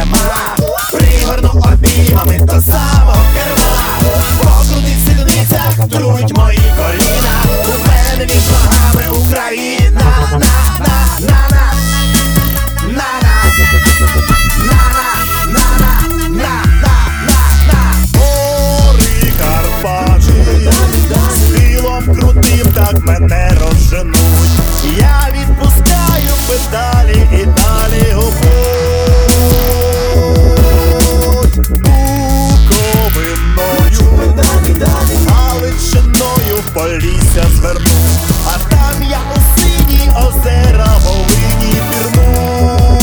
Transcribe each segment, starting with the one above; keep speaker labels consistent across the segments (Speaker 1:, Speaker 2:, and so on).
Speaker 1: нема. Пригорну обіймами до самого керма. Покрутить сідниця, труть мої коліна. У мене між ногами Україна. Гори Карпати, схилом крутим так мене розженуть. Я відпускаю педалі і далі губуть. Буковиною, Галичиною в Полісся зверну. А там я у сині озера Волині пірну.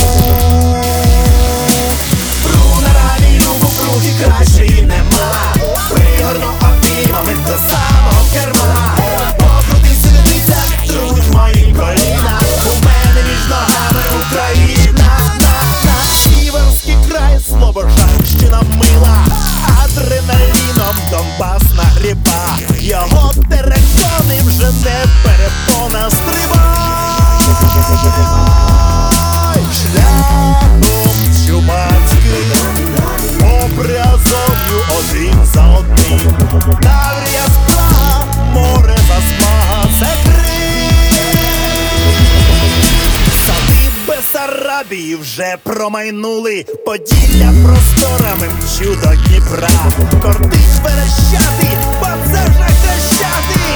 Speaker 1: Пру на рамі, любу круги кращої нема. Пригорну обіймами до самого керма. Покрутий сидиться, труть мої коліна. У мене між ногами Україна. Сіверський край, Слобожанщина мила. Адреналіном Донбас нагріба. Його терекони вже не перепона. Стрибай! Шляхом чумацьким, попри Азов'ю один за одним. Таврія спрага, море засмага, це Крим. Сади Бессарабії вже промайнули. Поділля просторами мчу до Дніпра. Кортить Верещатий, бо це вже Хрещатий.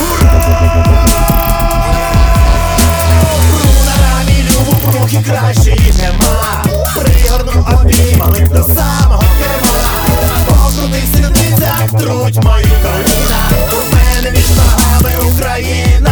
Speaker 1: Пру на рамі, любу круги кращої нема. Пригорну обіймами до самого керма. Покрутий сидниця, труть мої коліна. У мене між ногами Україна.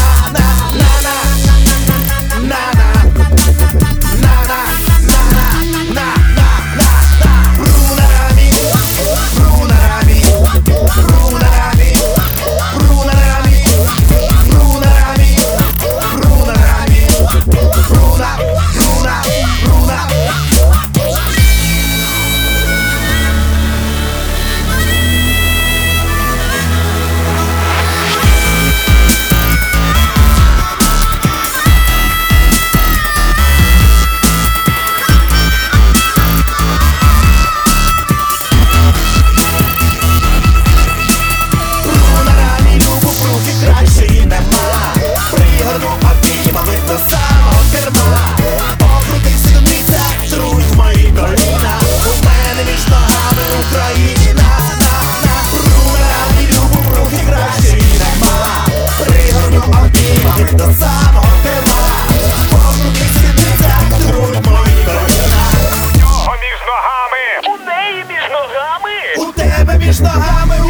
Speaker 1: До самого керма, покрутий сидниця, труть мої коліна.
Speaker 2: У нього між ногами, у неї між ногами,
Speaker 1: у тебе між ногами